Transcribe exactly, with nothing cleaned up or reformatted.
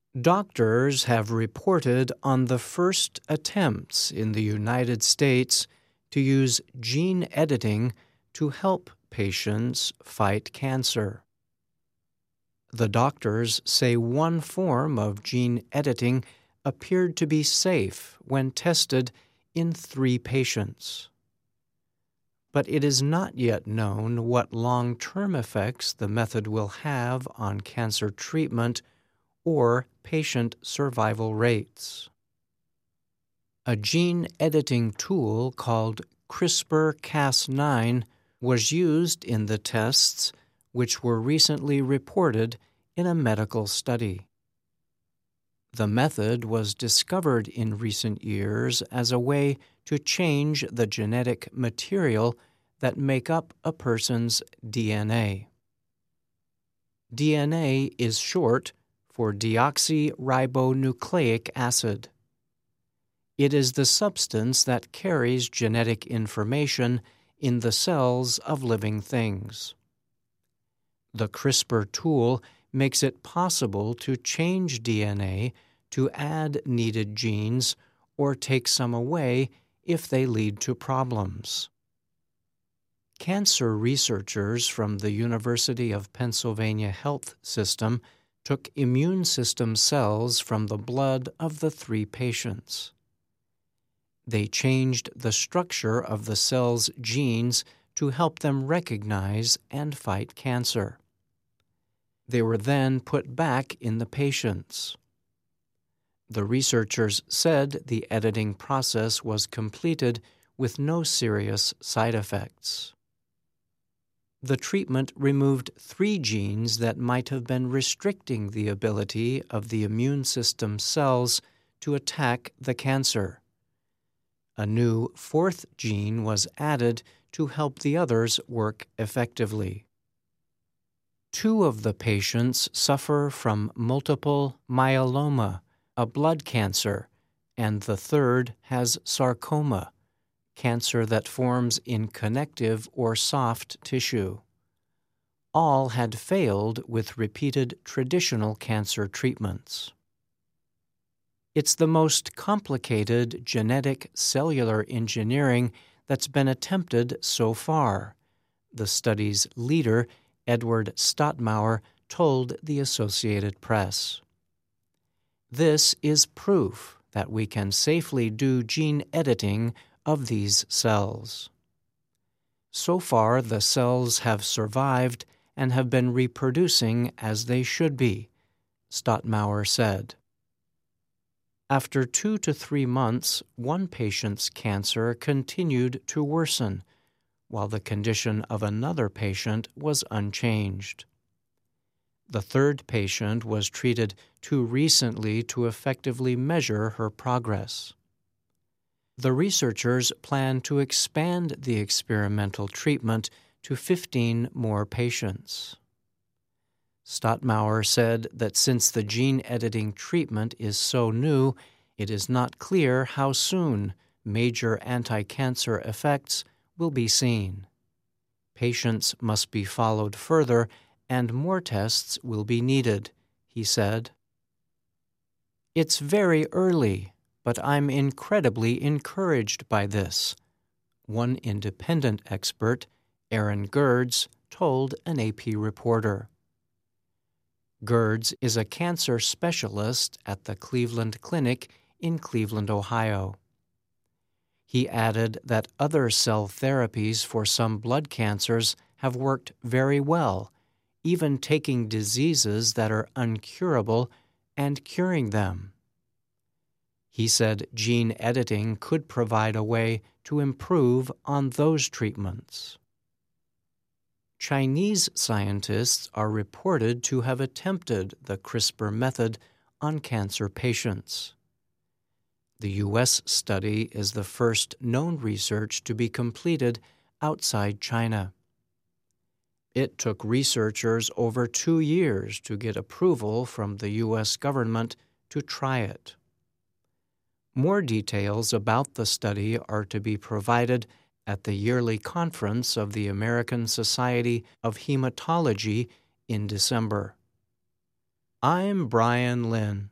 Doctors have reported on the first attempts in the United States to use gene editing to help patients fight cancer. The doctors say one form of gene editing appeared to be safe when tested in three patients. But it is not yet known what long-term effects the method will have on cancer treatment or patient survival rates. A gene editing tool called CRISPR Cas nine was used in the tests, which were recently reported in a medical study. The method was discovered in recent years as a way to change the genetic material that make up a person's D N A. D N A is short for deoxyribonucleic acid. It is the substance that carries genetic information in the cells of living things. The CRISPR tool makes it possible to change D N A to add needed genes or take some away if they lead to problems. Cancer researchers from the University of Pennsylvania Health System took immune system cells from the blood of the three patients. They changed the structure of the cells' genes to help them recognize and fight cancer. They were then put back in the patients. The researchers said the editing process was completed with no serious side effects. The treatment removed three genes that might have been restricting the ability of the immune system cells to attack the cancer. A new fourth gene was added to help the others work effectively. Two of the patients suffer from multiple myeloma, a blood cancer, and the third has sarcoma, cancer that forms in connective or soft tissue. All had failed with repeated traditional cancer treatments. It's the most complicated genetic cellular engineering that's been attempted so far, the study's leader, Edward Stottmauer, told the Associated Press. This is proof that we can safely do gene editing of these cells. So far, the cells have survived and have been reproducing as they should be, Stottmauer said. After two to three months, one patient's cancer continued to worsen, while the condition of another patient was unchanged. The third patient was treated too recently to effectively measure her progress. The researchers plan to expand the experimental treatment to fifteen more patients. Stottmauer said that since the gene editing treatment is so new, it is not clear how soon major anti-cancer effects will be seen. Patients must be followed further and more tests will be needed, he said. It's very early, but I'm incredibly encouraged by this, one independent expert, Aaron Gerds, told an A P reporter. Gerds is a cancer specialist at the Cleveland Clinic in Cleveland, Ohio. He added that other cell therapies for some blood cancers have worked very well, even taking diseases that are uncurable and curing them. He said gene editing could provide a way to improve on those treatments. Chinese scientists are reported to have attempted the CRISPR method on cancer patients. The U S study is the first known research to be completed outside China. It took researchers over two years to get approval from the U S government to try it. More details about the study are to be provided at the yearly conference of the American Society of Hematology in December. I'm Brian Lynn.